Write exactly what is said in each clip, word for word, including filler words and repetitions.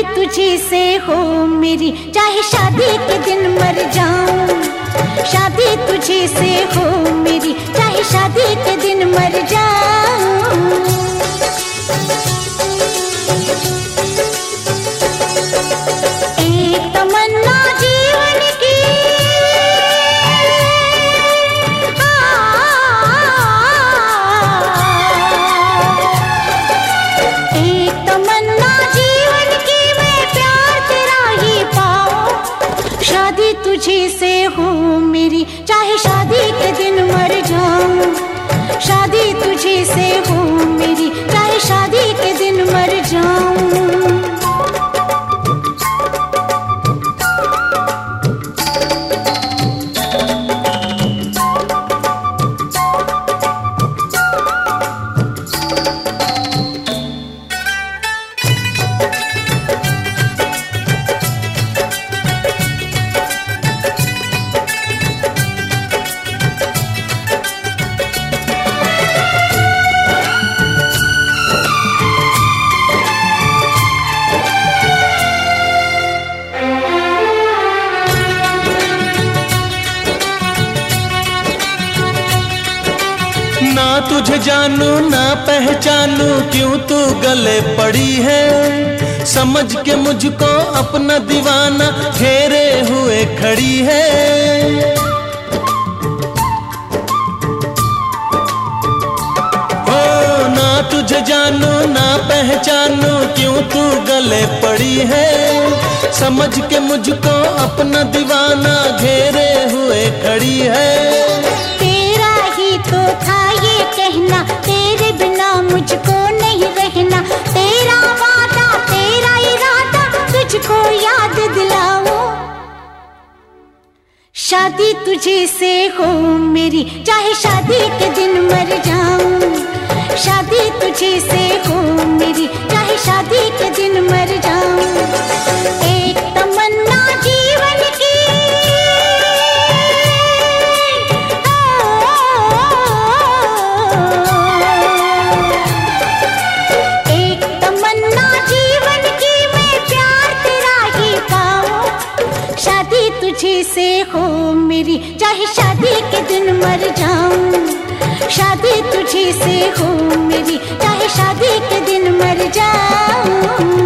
तुझी से हो मेरी, चाहे शादी के दिन मर जाऊं। शादी तुझी से हो मेरी, चाहे शादी के दिन मर जाऊं। एक तमन्ना जीवन की, एक तमन्ना जीवन की, मैं प्यार तेरा ही पाऊं। शादी तुझी से हो मेरी, चाहे शादी के दिन मर जाऊं। शादी तुझी से हो मेरी, चाहे शादी के दिन मर जाऊं। ना तुझे जानू ना पहचानू, क्यों तू गले पड़ी है। समझ के मुझको अपना दीवाना घेरे हुए खड़ी है। हो ना तुझे जानू ना पहचानू, क्यों तू गले पड़ी है। समझ के मुझको अपना दीवाना घेरे हुए खड़ी है। तेरा ही तो था ये कहना, तेरे बिना मुझको नहीं रहना। तेरा वादा तेरा इरादा, तुझको याद दिलाऊं। शादी तुझे से हो मेरी, चाहे शादी के दिन मर जाऊं। शादी तुझे से हो मेरी, चाहे शादी के दिन मर जाऊं। एक तमन्ना जीवन की, एक तमन्ना जीवन की, मैं प्यार तेरा ही पाऊं। शादी तुझे से हो मेरी, चाहे शादी के दिन मर जाऊं। शादी तुझे से हो मेरी, चाहे शादी के दिन मर जाऊं।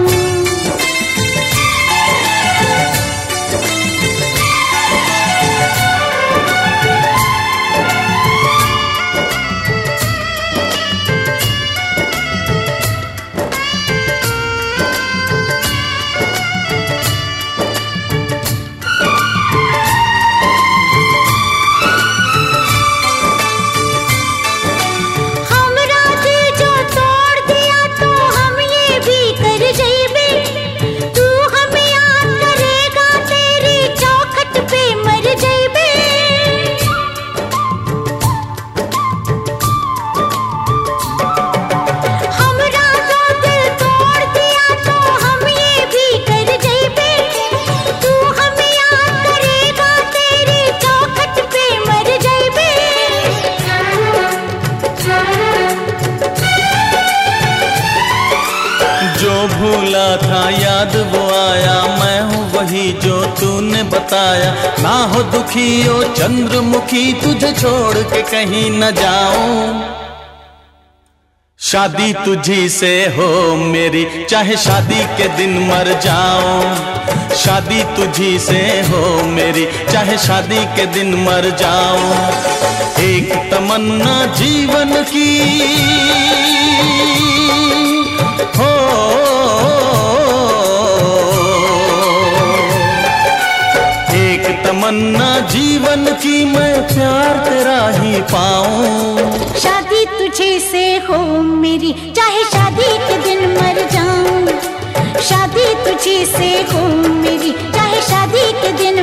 जो भूला था याद वो आया, मैं हूँ वही जो तूने बताया। ना हो दुखी ओ चंद्रमुखी, तुझे छोड़ के कहीं न जाऊं। शादी तुझी से हो मेरी, चाहे शादी के दिन मर जाऊं। शादी तुझी से हो मेरी, चाहे शादी के दिन मर जाऊं। एक तमन्ना जीवन की हो, एक तमन्ना जीवन की, मैं प्यार तेरा ही पाऊं। शादी तुझे से हो मेरी, चाहे शादी के दिन मर जाऊं। शादी तुझे से हो मेरी, चाहे शादी के दिन